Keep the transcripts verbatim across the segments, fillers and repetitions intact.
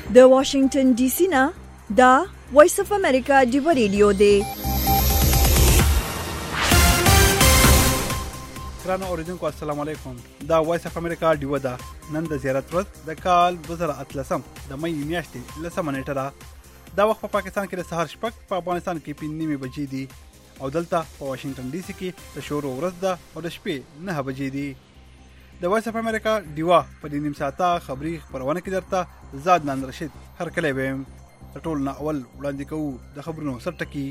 د واشنگټن ډي سي نه دا وایس اف امریکا ډیو ریډیو دی. ګرانو اوریدونکو السلام علیکم. دا وایس اف امریکا ډیو ده. نن د زیارت ورځ د کال دوه زره اتلسم د مې میاشتې لسمه نیټه ده. دا وخت په پاکستان کې د سهار شپږ، په افغانستان کې پنځه نیمې بجې دي او دلته په واشنگټن ډي سي کې د شروع ورځ ده او د شپې نه بجې دي. د وایس اف امریکا ډیوا په دې نیم ساعته خبري خبرونه کې درته زاد نن رشید هرکلی ویم. د ټول نه اول وړاندې کوو د خبرونو سرټکی.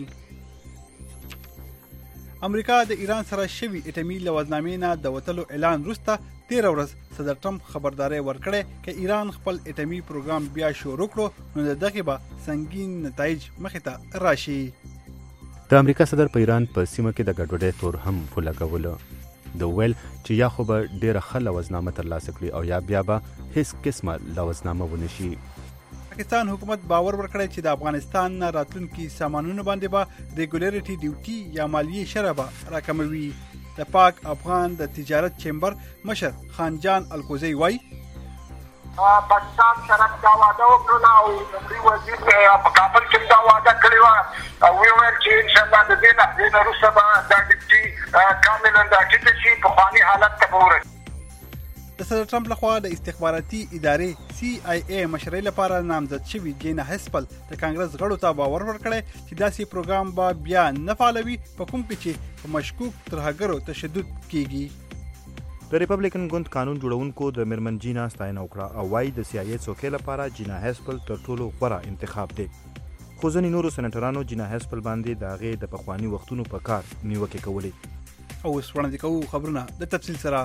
امریکا د ایران سره شوی اټومي لوازنامې نه د وتلو اعلان وروسته تیره ورځ صدر ټرمپ خبرداري ورکړې چې ایران خپل اټومي پروګرام بیا شروع کړو نو د دغه به سنگین نتایج مخې ته راشي. د امریکا صدر په ایران په سیمه کې د ګډوډۍ تور هم ولګولو. د ویل چې یا خو به ډیره ښه لوازنامه ترلاسه کړي او یا بیا به هیڅ قسمه لوازنامه ونشي. پاکستان حکومت باور ورکړی چې د افغانستان نه راتلونکي سامانونو باندې به ریګولیریټي ډیوټي یا مالیې شرح به راکموي. د پاک افغان د تجارت چیمبر مشر خان جان الکوزی وایي پاکستان سره دا وعده وکړه او عمري وزیر په کابل کې دا وعده کړې وه او ویل چې انشاءالله د دې نه د وروسته به دا ډیپټي کاملا دا ټیټ شي پخواني حالت ته به ورسي. د صدر ټرمپ لخوا د استخباراتي ادارې سی آی ای مشرۍ لپاره نامزد شوي جینا هسپل د کانګرس غړو ته باور ورکړی چې داسې پروګرام به بیا نه فعالوي په کوم کې چې په مشکوک ترهګرو تشدد کیږي. د ریپبلیکن ګوند قانون جوړونکو د میرمن جینا ستاینه وکړه او وايي د سی آی ای څوکۍ لپاره جینا هسپل تر ټولو غوره انتخاب دی. خو ځینې نورو سېنیټرانو جینا هسپل باندې د هغې د پخواني وختونو په کار نیوکې کولې. او اوس وړاندې کوو خبرونه د تفصیل سره.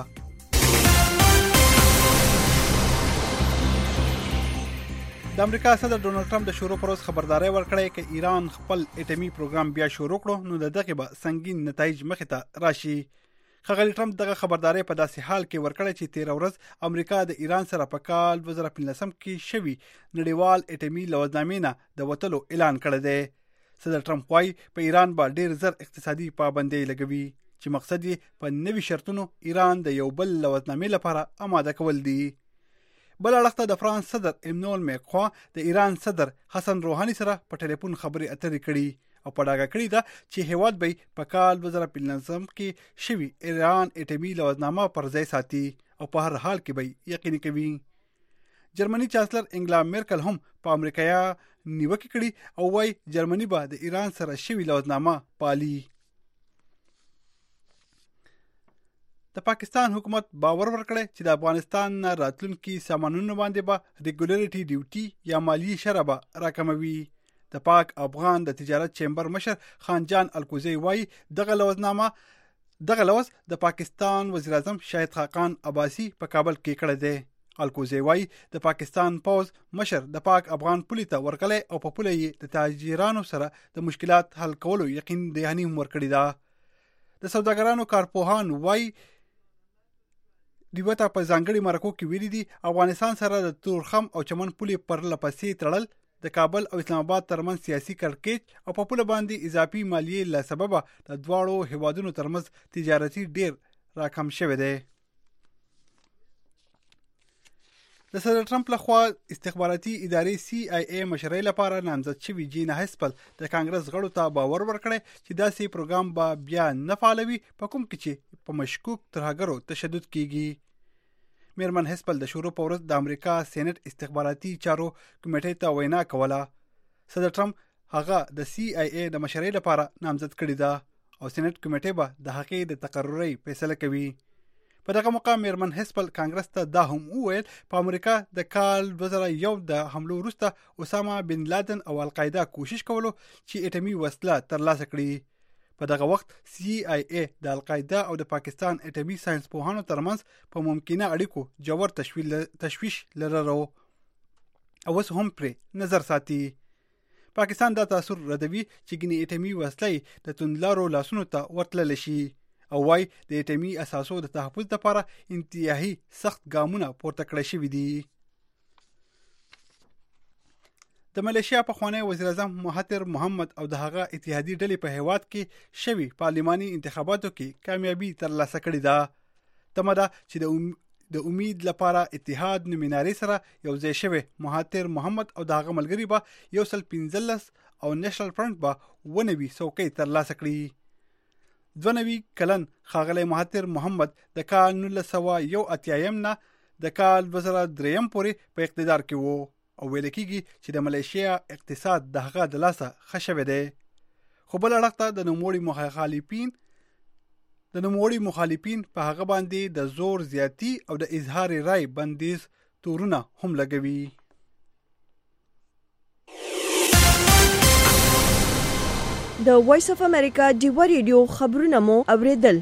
د امریکا صدر ډونالد ټرمپ د شروع پر ورځ خبرداري ورکړې چې ایران خپل اټومي پروګرام بیا شروع کړو نو د دغه به سنگین نتایج مخې ته راشي. ښاغلي ټرمپ دغه خبرداري په داسې حال کې ورکړې چې تیره ورځ امریکا د ایران سره په کال دوه زره پنځلسم کې شوي نړیوال اټومي لوازنامې نه د وتلو اعلان کړی دی. صدر ټرمپ وایي په ایران به ډیر زر اقتصادي پابندۍ لګوي چې مقصد یې په نوي شرطونو ایران د یو بل لوازنامې لپاره آماده کول دي. بل اړخته د فرانس صدر ایمانوئل میکرون د ایران صدر حسن روحاني سره په ټلیفون خبرې اترې کړي او په ډاګه کړي ده چې هیواد به په کال دوه زره پنځلسم کې شوي ایران اټومي لوازنامه پر ځای ساتي او په هر حال کې به یقیني کوي. جرمني چانسلر انګلا میرکل هم په امریکایا نیوکه کړي او وايي جرمني به د ایران سره شوي لوازنامه پالي. د پاکستان حکومت باور ورکړی چې د افغانستان نه راتلونکي سامانونو باندې به ریګولیریټي ډیوټي یا مالیې شرح به راکموي. د پاک افغان د تجارت چیمبر مشر خان جان الکوزی وایي دغه لوازنامه دغه لوز د پاکستان وزیر اعظم شاهد خاقان عباسي په کابل کې کړی دی. الکوزی وایي د پاکستان پوز مشر د پاک افغان پولې ته ورغلی او په پوله یې د تاجرانو سره د مشکلات حل کولو یقین دهاني هم ورکړې ده. د سوداګرانو کارپوهان وایي دیوته په ځانګړي مرکو کې ویلي دي افغانستان سره د تورخم او چمن پولې پرله پسې تړل د کابل او اسلام آباد ترمنځ سیاسي کړکېچ او په پوله باندې اضافي مالیې له سببه د دواړو هیوادونو ترمنځ تجارتي ډیر راکم شوی دی. د صدر ټرمپ لخوا استخباراتي ادارې سی آی ای مشرۍ لپاره نامزد شوي جینا هسپل د کانګرس غړو ته باور ورکړی چې داسې پروګرام به بیا نه فعالوي په کوم کې چې په مشکوک ترهګرو تشدد کیږي. میرمن هسپل د شروع په ورځ د امریکا سېنات استخباراتي چارو کمیټې ته وینا کوله. صدر ټرمپ هغه د سی آی ای د مشرۍ لپاره نامزد کړی ده او سېنات کمیټې به د هغې د تقرري فیصله کوي. په دغه موقع میرمن هسپل کانګرس ته دا هم وویل په امریکا د کال دوه زره یو د حملو وروسته اسامه بن لادن او القاعده کوشش کولو چې اټومي وسله ترلاسه کړي. په دغه وخت سی آی ای د القاعده او د پاکستان اټومي ساينس پوهانو ترمنځ په ممکنه اړیکو جوړ تشویش لرلو او اوس هم پرې نظر ساتي. پاکستان دا تاثر ردوي چې ګنې اټومي وسله د توندلارو لاسونو ته ورتلل شي او وايي د اټومي اساسو د تحفظ لپاره انتهایی سخت ګامونه پورته کړی شوي دي. د ملیشیا پخوانی وزیر اعظم مهاتیر محمد او د هغه اتحادي ډلې په هیواد کې شوي پارلماني انتخاباتو کې کامیابی ترلاسه کړې ده. تمه ده چې د د امید لپاره اتحاد نومیناري سره یو ځای شوی مهاتیر محمد او دغه ملګری به یو سل پنځلس او نېشنل فرنٹ به ونوي څوکۍ ترلاسه کړي. دوه نوي کلن ښاغلی مهاتیر محمد د کال نولس سوه یو اتیایم نه د کال دوه زره دریم پورې په اقتدار کې وو او ویل کېږي چې د ملیشیا اقتصاد د هغه د لاسه ښه شوی دی. خو بل اړخ ته د نوموړي مخالفین د نوموړي مخالفین په هغه باندې د زور زیاتی او د اظهار رای بندیز تورونه هم لګوي. د وایس اف امریکا ډیوا ریډیو خبرونه مو اوریدل.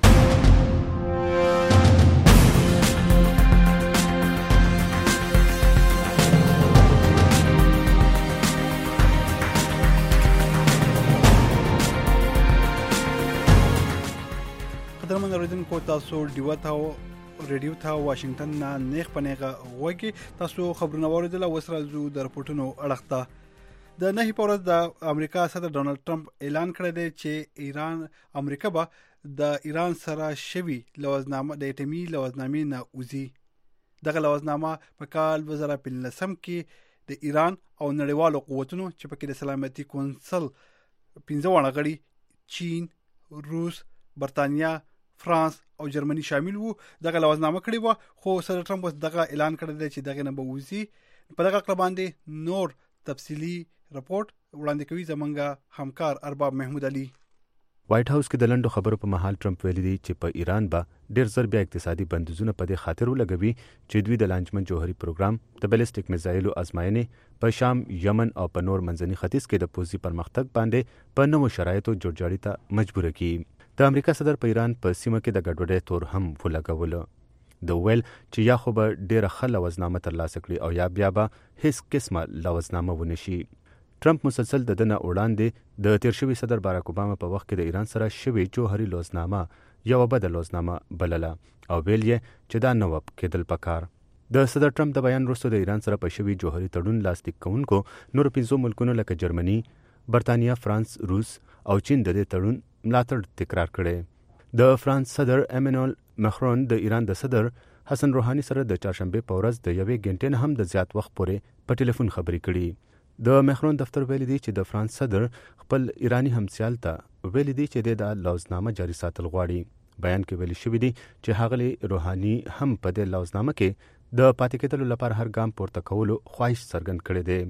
قدرمن اوریدونکو تاسو ډیوا ته ریډیو ته واشنگټن نه نیغ پنیغه غوږی تاسو خبرونه اوریدل. وسره زو د رپورټونو اړه ته د نهي پورز د امریکا صدر ډونالد ټرمپ اعلان کړی دی چې ایران امریکا به د ایران سره شوی لوزنامه د اټمی لوزنامې نه وزي. دغه لوزنامه په کال دوه زره پنځلسم کې د ایران او نړیوالو قوتونو چې پکې د سلامتي کونسل پنځه وړه غړي چین، روس، برتانیا، فرانس او جرمني شامل وو دغه لوزنامه کړی و. خو صدر ټرمپ اوس دغه اعلان کړی دی چې دغه نه به وزي. په دغه کله باندې نور تفصیلی رپورت وړاندې کوي زمونږ همکار ارباب محمود علي. وایټ هاوس کې د لندو خبرو په مهال ټرمپ ویلي دی چې په ایران به ډیر زر بیا اقتصادي بندیزونه په دې خاطر ولګوي چې دوی د لانجمن جوهري پروګرام د بیلسټیک میزایلو ازمایښتې په شام، یمن او په نور منځني ختیځ کې د پوځي پرمختګ باندې په نوو شرایطو جوړجاړي ته مجبور کړي. د امریکا صدر په ایران په سیمه کې د ګډوډۍ تور هم ولګوله. د ویل چې یا خو به ډیره ښه لوزنامه ترلاسه کړي او یا بیا به هیڅ قسمه لوزنامه ونه شي. ټرمپ مسلسل د دنه وړاندې د تیر شوي صدر باراک اوباما په وخت کې د ایران سره شوي جوهري لوزنامه یو بده لوزنامه بلله او ویل یې چې دا نه و کېدل پکار. د صدر ټرمپ د بیان وروسته د ایران سره په شوي جوهري تړون لاسلیک کوونکو نور پنځو ملکونو لکه جرمني، برتانیا، فرانس، روس او چین د دې تړون ملاتړ تکرار کړي. د فرانس صدر ایمانوئل ماکرون د ایران د صدر حسن روحاني سره د چهارشنبه په ورځ د یوې غنټې نه هم د زیات وخت پورې په ټلیفون خبرې کړي. د ماکرون دفتر ویلي دی چې د فرانس صدر خپل ایرانی همسیال ته ویلي دی چې د لوزنامه جاري ساتل غواړي. بیان کې ویلي شوی دی چې هغلی روحاني هم په دې لوزنامه کې د پاتې کېدلو لپاره هر ګام پورته کولو خواهش څرګند کړی دی.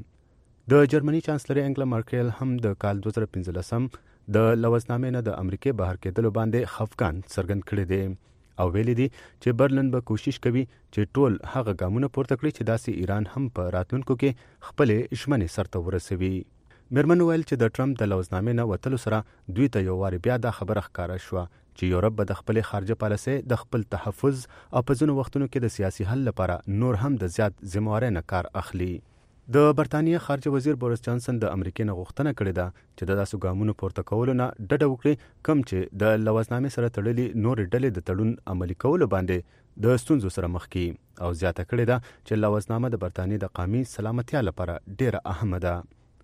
د جرمني چانسلر انګلا مارکل هم د کال دوه زره پنځلسم د لوزنامې نه د امریکای بهر کېدلو باندې خفګان څرګند کړی دی او ویلي دی چې برلن به کوشش کوي چې ټول هغه ګامونه پورته کړي چې داسې ایران هم په راتلونکو کې خپلې ژمنې سرته ورسوي. میرمن ویل چې د ټرمپ د لوزنامې نه وتلو سره دوی ته یو وارې بیا دا خبره ښکاره شوه چې یورپ به د خپلې خارجه پالیسۍ د خپل تحفظ او په ځینو وختونو کې د سیاسي حل لپاره نور هم د زیات ذمهوارۍ نه کار اخلي. د برتانیې خارجه وزیر بوریس جانسن د امریکای نه غوښتنه کړې ده چې د داسې ګامونو پورته کولو نه ډډه وکړي کوم چې د لوزنامې سره تړلي نورې ډلې د تړون عملي کولو باندې د ستونزو سره مخ کړي او زیاته کړې ده چې لوزنامه د برتانیې د قومي سلامتیا لپاره ډیره اهمه ده.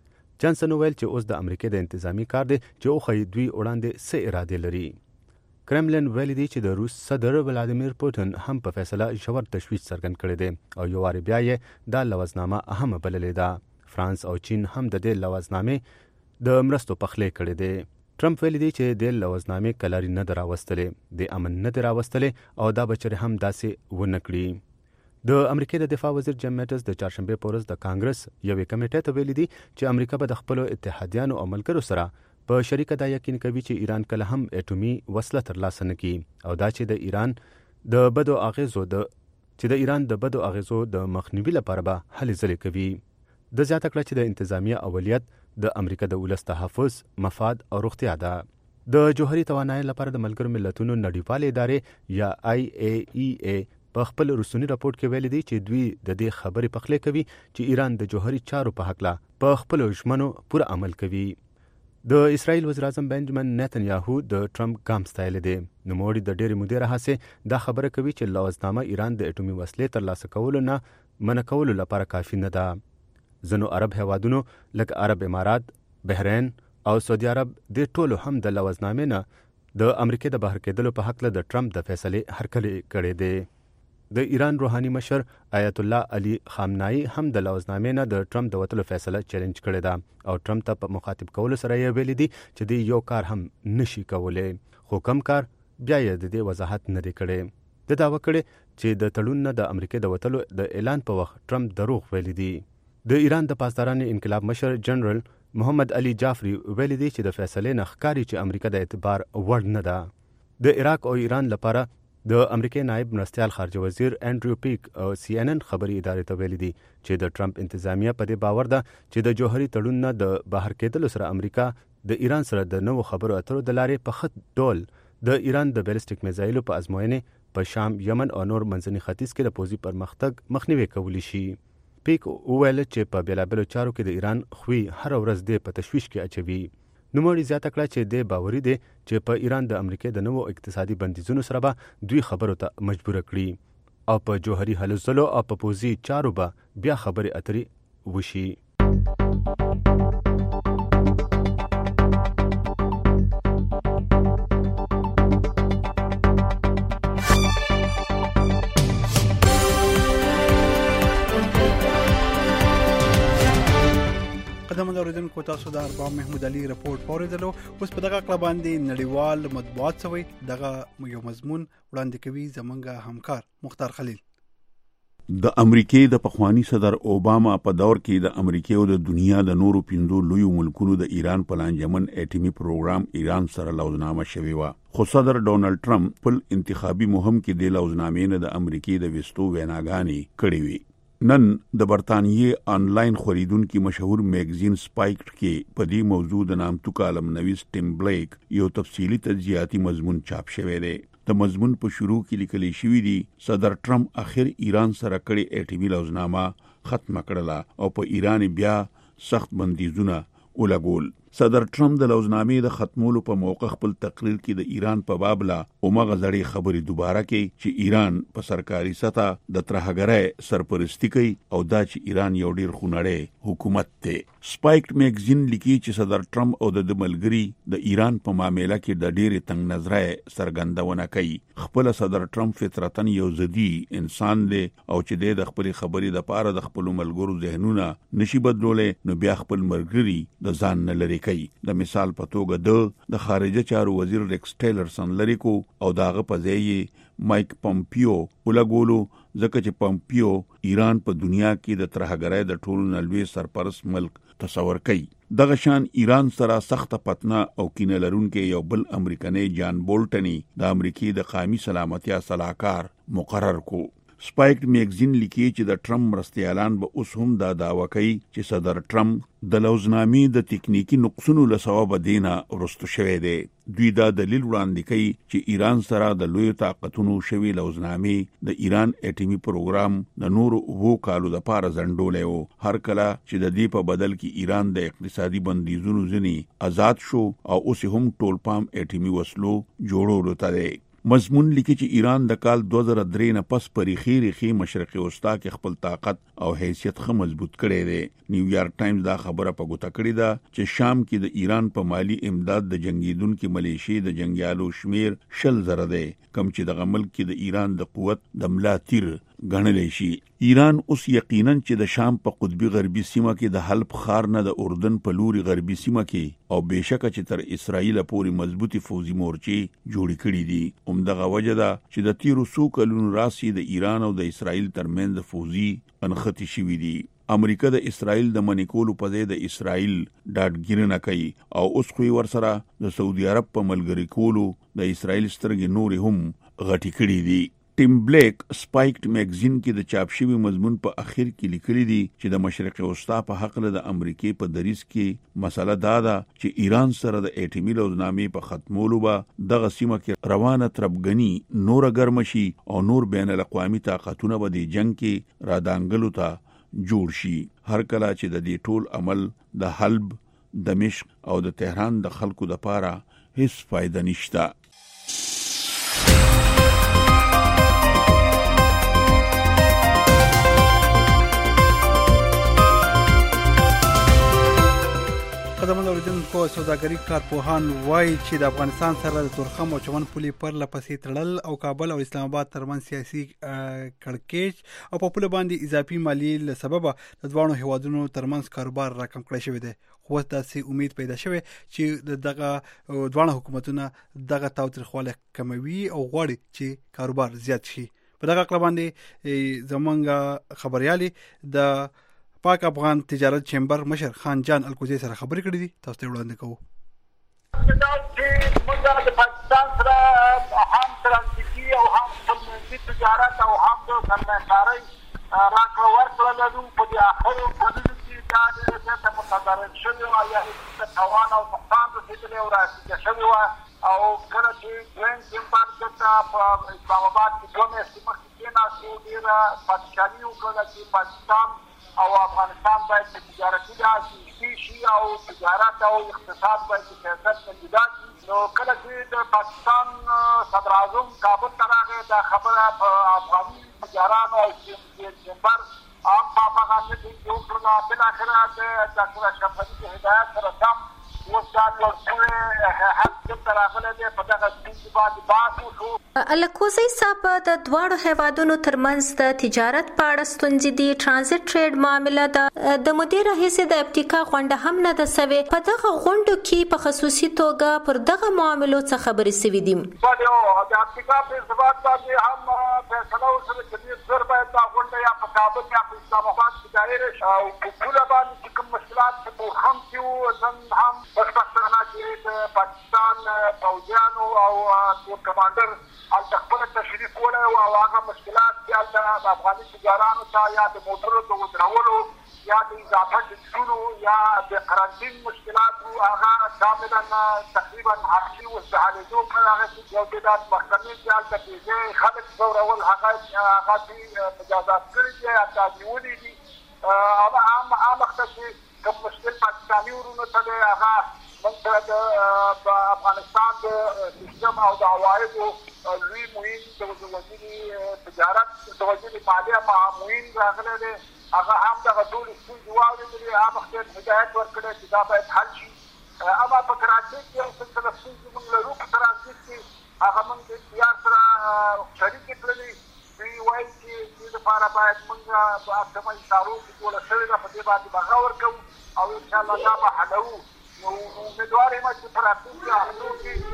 جانسن ویل چې اوس د امریکای د انتظامی کار دی چې وښیي دوی وړاندې څه ارادې لري. کرملن ویلي دی چې د روس صدر ولادیمیر پوتین هم په فیصله ژور تشویش څرګند کړی دی او یو وارې بیا یې دا لوزنامه اهمه بللې ده. فرانس او چین هم د دې لوزنامې د مرستو پخلی کړی دی. ټرمپ ویلي دی چې د لوزنامې کلاري نه ده راوستلې، د امن نه ده راوستلې او دا بچرې هم داسې ونه کړي. د امریکای د دفاع وزیر جیم میټس د چهارشنبه په ورځ د کانګرس یوې کمیټې ته ویلي دی چې امریکا به د خپلو اتحادیانو او ملګرو سره په شریکه دا یقین کوي چې ایران کله هم اټومي وسله ترلاسه نه کړي او دا چې د ایران د بدو اغیزو د چې د ایران د بدو اغیزو د مخنیوي لپاره به هلې ځلې کوي. د زیاته کړه چې د انتظامیه اولیت د امریکا د ولس تحفظ، مفاد او روغتیا ده. د جوهري توانایي لپاره د ملګرو ملتونو نړیوالې ادارې یا آی ای ای ای په خپل رسونی راپورټ کې ویلي دی چې دوی د دې خبرې پخلی کوي چې ایران د جوهري چارو په هکله په خپل ژمنو پوره عمل کوي. د اسرائیل وزیر اعظم بنجامین نتنیاهو د ټرمپ ګام ستایلی دی. نوموړي د ډېرې مودې راهیسې دا خبره کوي چې لوزنامه ایران د اټومي وسلې ترلاسه کولو نه منع کولو لپاره کافي نه ده. ځینو عرب هیوادونو لکه عرب امارات، بحرین او سعودي عرب د ټولو هم د لوزنامې نه د امریکای د بهر کېدلو په هکله د ټرمپ د فیصلې هرکلی کړی دی. د ایران روحاني مشر آیت الله علي خامنه‌ای هم د لوزنامې نه د ټرمپ د وتلو فیصله چیلنج کړې ده او ټرمپ ته په مخاطب کولو سره یې ویلي دي چې د یو کار هم نشي کولای، خو کم کار بیا یې د دې وضاحت نه دی کړی. د دعوه کړي چې د تړون نه د امریکا د وتلو د اعلان په وخت ټرمپ دروغ ویلي دي. د ایران د پاسدارانو انقلاب مشر جنرال محمد علي جعفری ویلي دي چې د فیصلې نه ښکاري چې امریکا د اعتبار وړ نه ده. د عراق او ایران لپاره د امریکای نائب مرستیال خارجه وزیر انډریو پیک او سی ان ان خبري ادارې ته ویلي دي چې د ټرمپ انتظامیه په دې باور ده چې د جوهري تړون نه د بهر کېدلو سره امریکا د ایران سره د نوو خبرو اترو د لارې په خط ډول د ایران د بیلسټیک میزایلو په ازموینې په شام، یمن او نور منځني ختیځ کې د پوځي پرمختګ مخنیوي کولی شي. پیک وویل چې په بیلابیلو چارو کې د ایران خوی هر ورځ د په تشویش کې اچوي. نوموړي زیاته کړه چې د باوري دی چې په ایران د امریکا د نوو اقتصادي بندیزونو سره به دوی خبرو ته مجبور کړي او په جوهري هلو ځلو او په پوځي چارو به بیا خبرې اترې وشي. قدم اوریدونکو تاسو د ارباب محمود علي رپورټ اوریدلو. اوس په دغه کله باندې نړیوال مطبوعات سوي دغه یو مضمون وړاندې کوي زمونږ همکار مختار خلیل. د امریکای د پخوانی صدر اوباما په دور کې د امریکای او د دنیا د نورو پیندو لوی ملکونو د ایران په لانجمن اټومي پروګرام ایران سره لوزنامه شوی و، خو صدر ډونالد ټرمپ په انتخابي مهم کې د لوزنامې نه د امریکای د وستو ویناګانی کړې وي. نن د برتانیې آنلاین خریدونکو مشهور میگزین سپایکټ کې په دې موضوع د نامتو کالم نویس ټیم بلیک یو تفصیلی تجزیاتی مضمون چاپ شوی دی. د مضمون په شروع کې لیکل شوی دی صدر ټرمپ اخر ایران سره کړي اټومي لوزنامه ختم کړله او په ایران بیا سخت بندیزونه ولګول. صدر ټرمپ د لوزنامې د ختمولو په موقع خپل تقریر کې د ایران په باب لا اومغه زړې خبرې دوباره کوي چې ایران په سرکاري سطح د ترهګرۍ سرپرستی کوي او دا چې ایران یو ډیر خونړی حکومت دی. سپایکټ میگزین لیکي چې صدر ټرمپ او د ملګری د ایران په معاملې کې د ډېرې تنگ نظرۍ څرګندونه کوي. خپل صدر ټرمپ فطرتن یو ضدي انسان دی او چې د خپل خبرې د پاره د خپل ملګرو ذهنونه نشي بدلولې، نو بیا خپل ملګری د ځان نه لري کوي. د مثال په توګه د د خارجه چارو وزیر ریکس ټیلرسن لري کو او داغه په ځای مایک پمپیو ولګولو، ځکه چې پمپیو ایران په دنیا کې د ترهګرۍ د ټولو نلوي سرپرست ملک تصور کوي. دغه شان ایران سره سخت پتنه او کینه لرونکي یو بل امریکایي جان بولټنی د امریکای د قومي سلامتیا صلاحکار مقرر کو. سپایکټ میگزین لیکي چې د ټرمپ مرستیالان به اوس هم دا دعوه کوي چې صدر ټرمپ د لوزنامې د تکنیکی نقصونو له سبب دینه ورستو شوی دی. دوی دا دلیل وړاندې کوي چې ایران سره د لوی طاقتونو شوی لوزنامې د ایران اټومي پروګرام د نورو وو کالو د پاره ځنډولې وو، هر کله چې د دې په بدل کې ایران د اقتصادي بندیزونو ځنی آزاد شو او اوس هم ټول پام اټومي وسلو جوړولو ته دی. مضمون لیکي چې ایران د کال دو هزار درې نه پس پرې خیری مشرقي وسطا کې خپل طاقت او حیثیت خه مضبوط کړي دي. نیویارک ټایمز دا خبره په ګوته کړې ده چې شام کې د ایران په مالی امداد د جنگیدونکو ملیشي د جنگیالو شمیر شل زره دی، کم چې د ملک کې د ایران د قوت د ملا تیر غنلې شي. ایران اوس یقینا چې د شام په قطبی غربي سیمه کې د حلب خار نه د اردن په لوري غربي سیمه کې او بهشکه چې تر اسرائیل پورې مضبوطی فوزي مورچې جوړې کړې دي. همدغه وجه ده چې د تیرو څو کلونو راسي د ایران او د اسرائیل ترمنځ فوزي انختی شوې دي. امریکا د اسرائیل د منیکولو په ځای د اسرائیل ډاډګیرنه کوي او اوس خو ورسره د سعودي عرب په ملګری کولو د اسرائیل سترګې نورې هم غټې کړې دي. ټیم بلیک سپایکټ میگزین کې د چاپ شوی مضمون په اخر کې لیکلي دي چې د مشرق وسطا په حق له د امریکای په دریس کې مسله دا ده چې ایران سره د اټومي لوزنامې په ختمولو به دغه سیمه کې روانه تربګنی نور ګرم شي او نور بین الاقوامي طاقتونه به د جنگ کې رادانګلو ته جوړ شي. هر کله چې د دې ټول عمل د حلب، دمشق او د تهران د خلکو د پاره هیڅ فائدہ نشته. قدمونه اوریدونکو سوداګري کارپوهان وایي چې د افغانستان سره د تورخم او چمن پولې پرله پسې تړل او کابل او اسلام آباد ترمنځ سیاسي کړکېچ او په پوله باندې اضافي مالیې له سببه د دوه هیوادونو ترمنځ کاروبار راکم کړی شوی دی. خو داسې امید پیدا شوی چې دغه دوه حکومتونه دغه تاوتریخوالی کموي او غواړي چې کاروبار زیات شي. په دغه اړه باندې زمونږ خبريالي د پاک افغان تجارت چیمبر مشر خان جان الکوزی سره خبرې کړې دي. تاسو ته وړاندې کوو. دا چې موږ د پاکستان سره هم ترانزیتي او هم خپلمنځي تجارت او هم د سرمایه‌دارۍ راکړه ورکړه لرو. په دې اخرو کلونو کې دا ډېره زیاته متضرر شوې وه یا هېڅ تاوان او نقصان رسېدلی او راسیده شوې وه. او کله چې دویم چیمبر دلته په اسلام آباد کې دوه میاشتې مخکې کېناستو ډېره پادشاهي وکړله چې پاکستان او افغانستان باید په تجارتي لحاظ نږدې شي او تجارت او اقتصاد باید د سیاست کاندیدات شي. نو کله چې د پاکستان صدر اعظم کابل ته راغی دا خبره په افغاني تجارانو او چیمبر عام په هغه کې جوړ کړله. بالاخره د ډاکټر اشرف غني په هدایت سره سم اوس دا جوړ شوی حق دلته راغلی دی. په دغه ستونزې باندې بحث وشو. الکوزی صاحب د دواړو هیوادونو ترمنځ د تجارت په اړه ستونزې دي، ټرانزیت ټریډ معامله ده. د مدیر راهیسې د ابتکا غونډه هم نه ده سوې. په دغه غونډو کې په خصوصي توګه پر دغه معاملو څه خبرې سوي دي؟ د ابتکا په ارتباط باندې هم فیصله وشوه چې ډېر ژر باید دا غونډه یا په کابل یا په اسلام آباد کې دایره شي. او په پوله باندې چې کوم مشکلات په تورخم کې وو نن هم خوشبختانه چې د پاکستان پوځیانو او تور کمانډر هلته خپله تشریف ولی و او هغه مشکلات چې هلته د افغاني تجارانو ته یا د موټرو د ودرولو یا د اضافه ټکسونو یا د قرنطین مشکلات وو هغه کاملا تقریبا حقي و د حلېدو پر هغه یو تعداد محکمې چې هلته بېځایه خلک ځورول هغه هغه دوی مجازات کړي دي یا تعدیولي دي. هغه عام عام وخته چې کوم مشکل پاکستاني ورونو ته دی هغه موږ ته د افغانستان د سیستم او د عوایدو لوی معین د وزیر تجارت د وزیر مالیه معین راغلی دی. هغه هم دغه ټولې ستونزې واورېدلې. عام وخت هدایت ورکړی چې دا باید حل شي. اما په کراچۍ کې یو سلسله ستونزې موږ لرو. په ترانزیت کې هغه موږ د اختیار سره شریکې کړلې. دوی وایي چې دې لپاره باید موږ په احکامه اشارو کې ټوله شوې ده په دې باندې به غور کوو او انشاءالله دا به حلوو. نو امیدوار یم چې په راتلونکي هفتو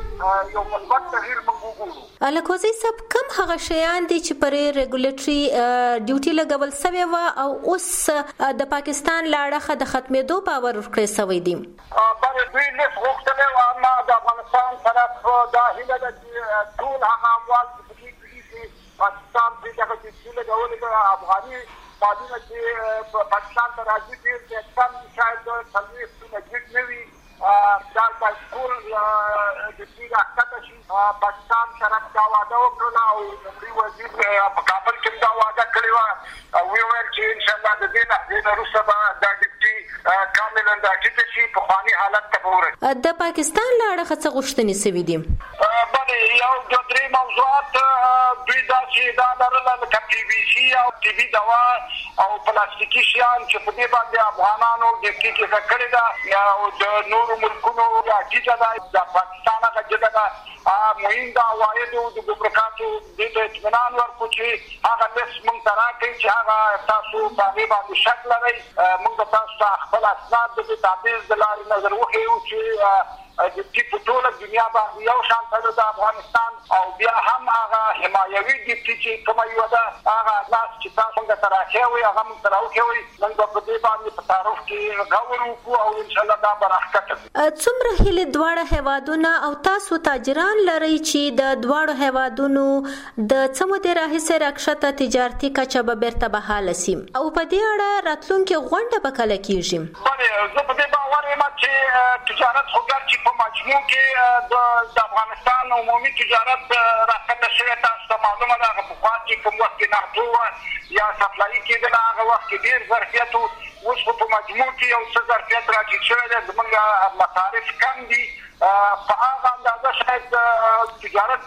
کې یو مثبت تغییر موږ وګورو. الکوزی صاحب کوم هغه شیان دي چې پرې ریګولیټري ډیوټي لګول سوې وه او اوس د پاکستان له اړخه د ختمېدو باور ورکړی سوی دي؟ بلې دوی لیست غوښتلی وه اما د افغانستان طرف دا هیله ده چې ټول هغه اموال چې په دې کړي چې پاکستان پرې دغه ډیوټي لګولې ده افغاني مالونه چې پاکستان ته راځي ډېر زیات کم شاید څلوېښت سلنه جګ نه وي. دا باید ټول د دې راښکته شي. پاکستان طرف دا وعده وکړله او لومړي وزیر په کابل کې دا وعده کړې وه. ویې ویل چې انشاءالله د دې لحظې نه وروسته به دا ډیپټي کاملا دا ټیټه شي، پخواني حالت ته به ورسي. د پاکستان له اړخه څه غوښتنې سوي دي؟ بلې یو دوه درې موضوعات دوی داسې دا لرله لکه پی وي سي او طبي دوا او پلاستیکي شیان چې په دې باندې افغانانو ډیپټي کیسه کړې ده او د نورو ملکونو یا ټیټه ده د پاکستان هغه جګه ده. مهم د عوایدو د ګمرکاتو دې ته اطمینان ورکړو چې هغه لیست موږ ته راکړئ چې هغه تاسو په هغې باندې شک لرئ. موږ به تاسو ته خپل اسناد د دې تابعیض د لارې نظر وښیو چې ډیپټي په ټوله دنیا باندې یو شان ته د افغانستان او بیا هم هغه حمایوي ډیپټي چې کومه یوه ده هغه اجناس چې تاسو موږ ته راښیوئ هغه موږ ته راوښیوئ. موږ به په دې باندې په تعارف کې غور وکړو او انشاءالله دا به راښکته کړو. څومره هیلې دواړه هیوادونه او تاسو تاجران لرئ چې د دواړو هیوادونو د څه مودې راهیسې راکښته تجارتي کچه به بېرته بحاله سي او په دې اړه راتلونکې غونډه به کله کېږي؟ بلې زه په دې باور یم چې تجارت خو ګرچې په مجموع کې د افغانستان عمومي تجارت راښکته شوی. تاسو ته معلومه ده هغه پخوا چې کوم وخت کې نغدو وه یا سپلایي کېدله هغه وخت کې ډېر ظرفیت و. اوس خو په مجموع کې یو څه ظرفیت راټیټ شوی دی. زموږ مصارف کم دي. په هغه اندازه شاید تجارت جد نشي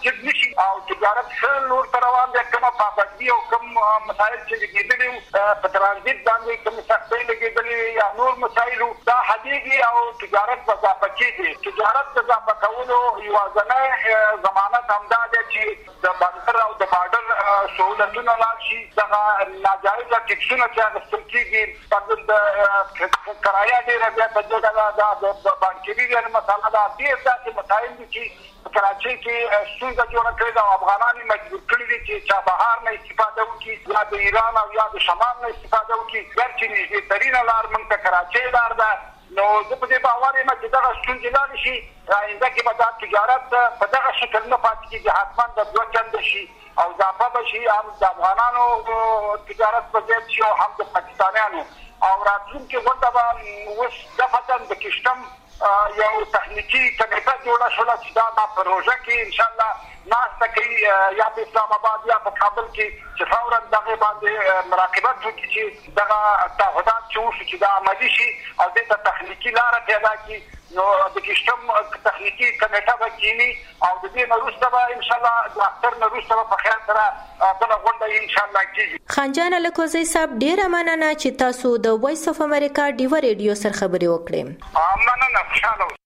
او تجارت څه نور تر روان دي، کومه پابندي او کوم مسایل چې لګېدلي په ترانزیت باندې کوم سختۍ لګېدلي یا نور مسایل دا حلیږي او تجارت به اضافه کېږي. تجارت د اضافه کولو یوازینی ضمانت همدا دی چې د بندر او د بارډر سهولتونه لاړ شي، دغه ناجایزه ټیکسونه چې اخیستل کېږي پر د کرایه ډېره زیاته جګه ده، د بانکي مسله ده، ډېر داسې مسایل دي چې په کراچۍ کې ستونزه جوړه کړې ده او افغانان یې مجبور کړي دي چې چا بهار نه استفاده وکړي یا د ایران او یا د شمال نه استفاده وکړي، ګرچې نږدې ترینه لار موږ ته کراچۍ لار ده. نو زه په دې باور یم چې دغه ستونزې لاړې شي، آینده کې به دا تجارت په دغه شکل نه پاتې کېږي، حتما د دوه چنده شي او اضافه به شي، هم د افغانانو تجارت به زیات شي او هم د پاکستانیانو. او راتلونکې غونډه به اوس دفعتاً د کشتم یو تخنیکي کمیټه جوړه شوله چې دا به پروژه کې انشاءالله ناسته کوي یا په اسلام آباد یا په کابل کې چې فوراً دغه باندې مراقبت وکړي چې دغه تعهدات چې وشو چې دا عملي شي او دې ته تخنیکي لاره پیدا کړي. نو د کشتم تخنیکي کمیټه به کینی او د دې نه وروسته به انشاءالله د اختر نه وروسته به په خیال سره بله غونډه انشاءالله کېږي. خان جان الکوزی صاحب ډېره مننه چې تاسو د وایس اف امریکا ډیوه ریډیو سره خبرې وکړې. مننه، خوشحاله اوسئ.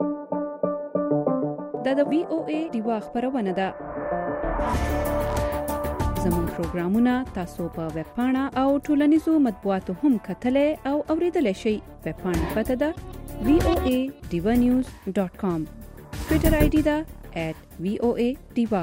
دا د وی او ای ډیوه خبرونه ده. زموږ پروګرامونه تاسو په ویب پاڼه او ټولنیزو مطبوعاتو هم کتلای او اوریدلای شئ. ویب پاڼه پته ده وی او ای ډیوا نیوز ډاٹ کام. ټویټر آی ډی ده ایٹ وی او ای ډیوا.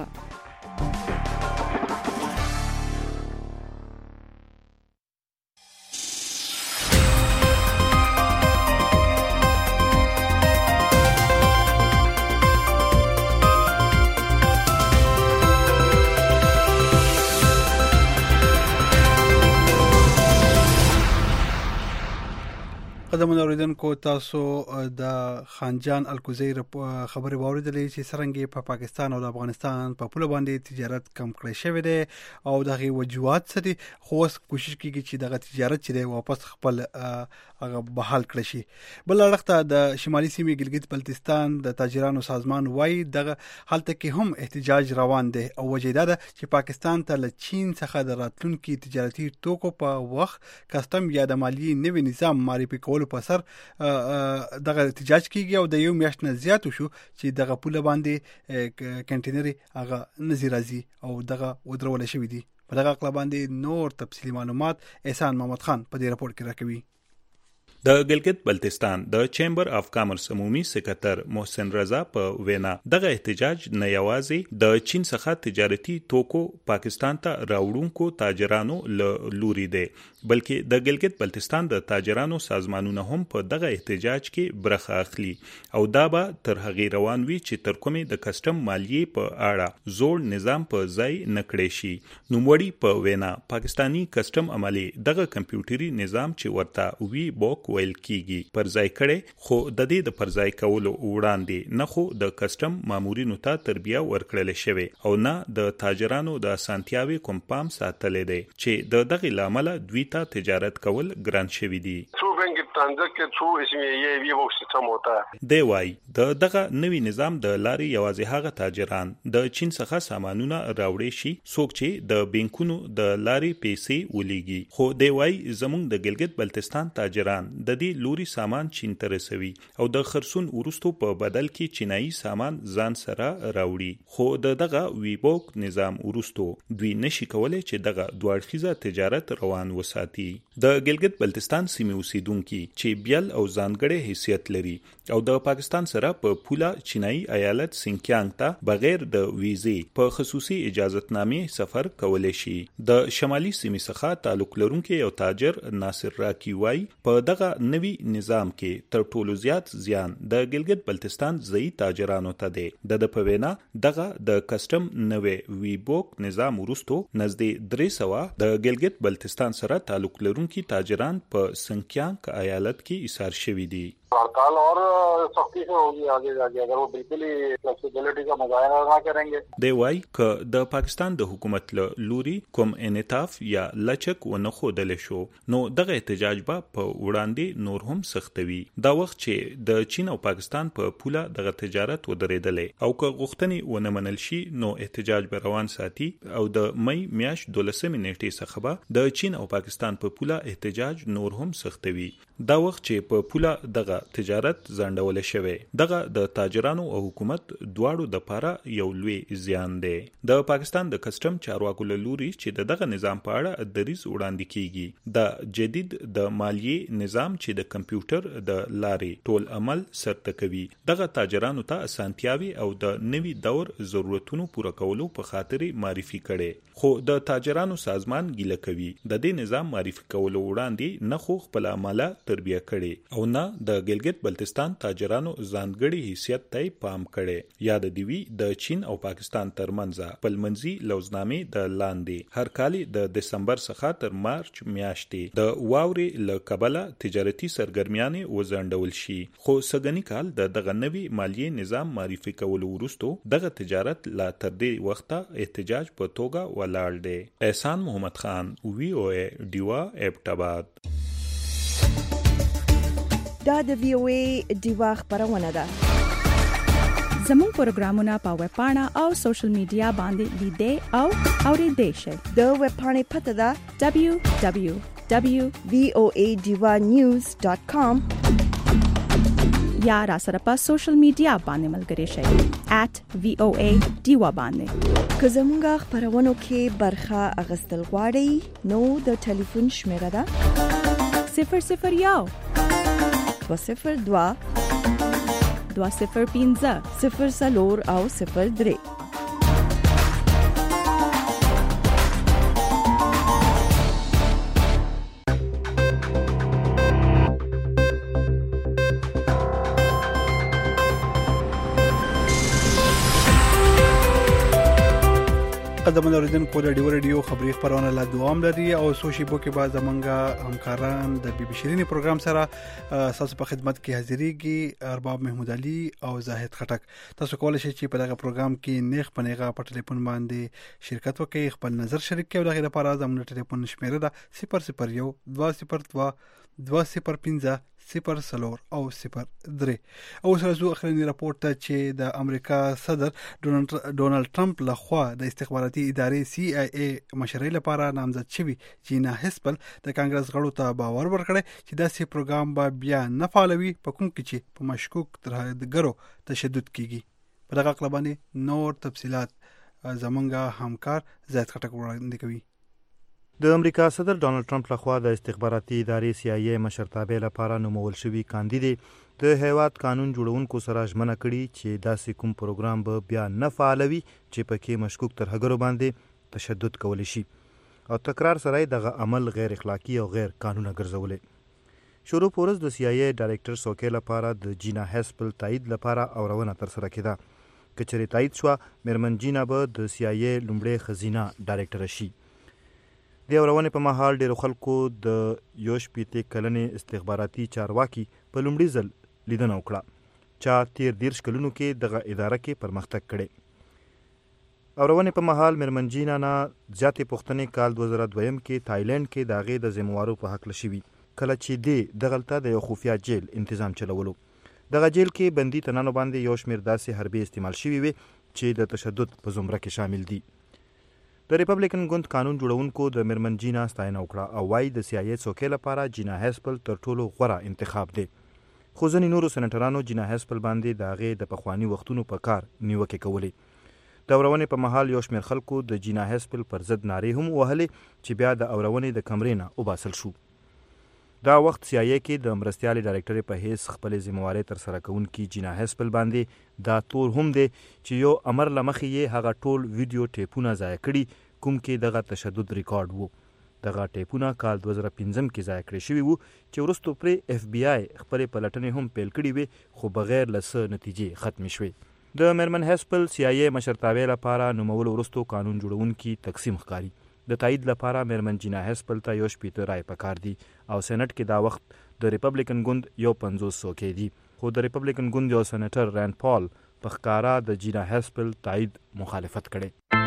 قدمونه اوریدونکو، تاسو د خانجان الکوزی خبرې واوریدلې چې څرنګه په پاکستان او افغانستان په پوله باندې تجارت کم کړی شوی دی او دغه وجوهات څه دي، خو اوس کوشش کیږي چې دغه تجارت چې دی واپس خپل هغه بحال کړی شي. بل اړخ ته د شمالي سیمې ګلګت بلتستان د تاجرانو سازمان وایي دغه حالت کې هم احتجاج روان دی او وجه دا ده چې پاکستان ته له چین څخه د راتلونکي تجارتي توکو په وخت کاستم یا د مالیې نوي نظام معرفي کولو په سر دغه احتجاج کیږي او د یو میاشت نه زیات شو چې دغه پوله باندې کنټینر هغه نزي راځي او دغه ودرول شوی دی. په دغه اقلا باندې نور تفصیلی معلومات احسان محمد خان په دې راپور کې راکوي. د ګلګت بلتستان د چیمبر اف کامرس عمومي سکرټر محسن رضا په وینا دغه احتجاج نه یوازې د چین څخه تجارتي توکو پاکستان ته راوړونکو تاجرانو له لوري دی، بلکې د ګلګت بلتستان د تاجرانو سازمانونه هم په دغه احتجاج کې برخه اخلي او دا به تر هغې روان وي چې تر کومې د کسټم مالیې په اړه زوړ نظام په ځای نه کړی شي. نوموړي په وینا پاکستانی کسټم عملي دغه کمپیوټري نظام چې ورته وی بوک ویل کیږي پر ځای کړي، خو د دې د پر ځای کولو وړاندې نه خو د کسټم مامورینو ته تربیه ورکړل شوی او نه د تاجرانو د اسانتیاوي کوم پام ساتل دي چې د دغه لامل دوی ته تجارت کول ګران شوی دي. دی وايي د دغه نوي نظام د لارې یوازې هغه تاجران د چین څخه سامانونه راوړي شي څوک چې د بانکونو د لارې پیسې ولېږي، خو دی وايي زموږ د ګلګت بلتستان تاجران د دې لوري سامان چین ته رسوي او د خرڅون ورستو په بدل کې چینایي سامان ځان سره راوړي، خو د دغه ویبوک نظام ورستو دوی نشي کولای چې دغه دوړخیزه تجارت روان وساتي. د ګلګت بلتستان سیمې اوسیدونکو چې بیل او ځانګړی حیثیت لري او د پاکستان سره په پوله چینایي ایالت سینکیانګ ته بغیر د ویزې په خصوصي اجازهتنامې سفر کولای شي. د شمالي سیمې څخه تعلق لرونکي یو تاجر ناصر راکی وای په دغه نوي نظام کې تر ټولو زیات زیان د ګلګت بلتستان ځای تاجرانو ته دی. د په وینا دغه د کسټم نوې ویبوک نظام ورستو نزدې درې سوه د ګلګت بلتستان سره تعلق لرونکي تاجران په سینکیانګ ایالت کې ایثار شوي دي. हड़ताल और सख्ती से होगी आगे जाके अगर वो बिल्कुल ही फ्लेक्सिबिलिटी का मुजाहरा ना करेंगे। دی وای ک د پاکستان د حکومت له لوري کوم انعطاف یا لچک و نه خودل شو نو دغه احتجاج به په وړاندې نور هم سختوي. دا وخت چې د چین او پاکستان په پوله دغه تجارت ودرېدلې او که غوښتنې ونه منل شي نو احتجاج به روان ساتي او د مې میاشت دولسمې نیټې څخه به د چین او پاکستان په پوله احتجاج نور هم سختوي. دا وخت چې په پوله دغه تجارت ځنډول شوی دغه د تاجرانو او حکومت دواړو د پاره یو لوی زیان دی. د پاکستان د کسٹم چارواکو له لوري چې د دغه نظام په اړه دریځ وړاندې کیږي د جدید د مالیې نظام چې د کمپیوټر د لارې ټول عمل سرته کوي دغه تاجرانو ته اسانتیاوي او د نوي دور ضرورتونو پوره کولو په خاطر معرفي کړي. خو د تاجرانو سازمان ګیله کوي د دې نظام معرفي کولو وړاندې نه خو خپل عمله تربیه کړي او نه د ګلګت بلتستان تاجرانو ځانګړي حیثیت ته پام کړي. یاد دی وی د چین او پاکستان ترمنځ پلمنځي لوزنامې د لاندې هر کال د دسمبر څخه تر مارچ میاشتې د واورې له کبله تجارتي سرګرمیانې وزندول شي. خو سګنی کال د دغه نوي مالیې نظام معرفي کولو وروسته دغه تجارت لا تر دې وخته احتجاج په توګه ولاړ دی. احسان محمد خان وی او ای ډیوا ابټاباد. دا د وی او ای ډیوا خبرونه ده. زموږ پروګرامونه په ویب پاڼه او سوشل میډیا باندې لیدئ او اوریدئ شئ. د ویب پاڼې پته ده دبليو دبليو دبليو دوت وی او ای ډیوا نیوز ډاٹ کام یا را سره په سوشل میډیا باندې ملګری شئ ایٹ وی او ای ډیوا باندې. که زموږ خبرونو کې برخه اخیستل غواړئ نو د ټلیفون شمیره ده صفر صفر یو دوه صفر دوه دوه صفر پنځه صفر څلور او صفر درې. قدم اوریدونکو د ډیو ریډیو خبري خبرونه لا دوام لري او سوشي بو کې بعد زمونږه همکاران د بي بي شيرين پروګرام سره تاسو په خدمت کې حاضرېږي ارباب محمود علي او زاهد خټک. تاسو کولای شئ چې په دغه پروګرام کې نیغ پنیغه په ټلیفون باندې شرکت وکړئ خپل نظر شریک کړئ. دغه لپاره زموږ ټلیفون شمیره ده صفر صفر یو دوه صفر دوه دوه صفر پنځه صفر څلور او صفر درې. او سره زو اخرنی راپورټ ته چې د امریکا صدر ډونالد ټرمپ لخوا د استخباراتي ادارې سی آی ای مشرۍ لپاره نامزد شوی جینا هسپل د کانګرس غړو ته باور ورکړی چې داسې پروګرام به بیا نه فعالوي په کوم کې چې په مشکوک ترهګرو تشدد کیږي. په دغه اړه باندې نور تفصيلات زمونږه همکار زاهد خټک وړاندې کوي. د امریکا صدر ډونالد ټرمپ لخوا د استخباراتي ادارې سی آی ای مشرتابه لپاره نومول شوی کاندید د هیواد قانون جوړونکو سره ژمنه کړې چې داسې کوم پروګرام به بیا نه فعالوي چې پکې مشکوک ترهګرو باندې تشدد کولی شي او تکرار سره دغه عمل غیر اخلاقی او غیر قانوني ګرځولې. شروع پورز د سی آی ای ډایریکټر سوکې لپاره د جینا هسپل تایید لپاره اورونه تر سره کړه. کچري تایید شو مرمن جینا به د سی آی ای لومړی خزینه ډایریکټر شي. د اورونې په مهال ډېر خلکو د یو شپېته کلنې استخباراتي چارواکي په لومړي ځل لیدنه وکړه چې تیر دیرش کلونو کې دغه اداره کې پرمختګ کړي. اورونې په مهال مرمن جینا نه زیاتې پوښتنې کال دوه زره دویم کې تایلند کې د هغې د ذموارو په حق لشي کله چې دی دغلته د یو خفیه جیل تنظیم چلولو. دغه جیل کې بندي تنانو باندې یو شمېر داسې حربي استعمال شوي وي چې د تشدد په زمره کې شامل دي. د ریپبلیکن ګوند قانون جوړونکو د مرمن جینا ستاینه وکړه او وايي د سی آی ای څوکۍ لپاره جینا هسپل تر ټولو غوره انتخاب دی. خو ځینې نورو سېنیټرانو جینا هسپل باندې د هغې د پخواني وختونو په کار نیوکې کولې. د اورونې په مهال یو شمېر خلکو د جینا هسپل پر ضد نارې هم وهلې چې بیا د اورونې د کمرې نه وباسل شو. دا وخت سی آی ای کې د مرستیالي ډایریکټر په حیث خپل ذمہواری تر سره کوونکی جینا هسپل باندې دا تور هم دی چې یو امر لمخې یې هغه ټول ویډیو ټیپونه ضایع کړي کوم کې دغه تشدد ریکارډ وو. دغه ټیپونه کال دوه زره پنځم کې ضایع کړي شوي وو چې وروسته پرې اف بی آی خپلې پلټنې هم پیل کړي وې خو بغیر له څه نتیجې ختمې شوې. د مرمن هسپل سی آی ای مشرتابه لپاره نومولو وروسته قانون جوړونکي تقسیم ښکاري د تایید لپاره میرمن جینا هیسپل ته یو شپېته رای پکار دي او سېنات کې دا وخت د ریپبلیکن ګوند یو پنځوس څوکۍ دي، خو د ریپبلیکن ګوند یو سېنیټر رینډ پال په ښکارا د جینا هیسپل تایید مخالفت کړي.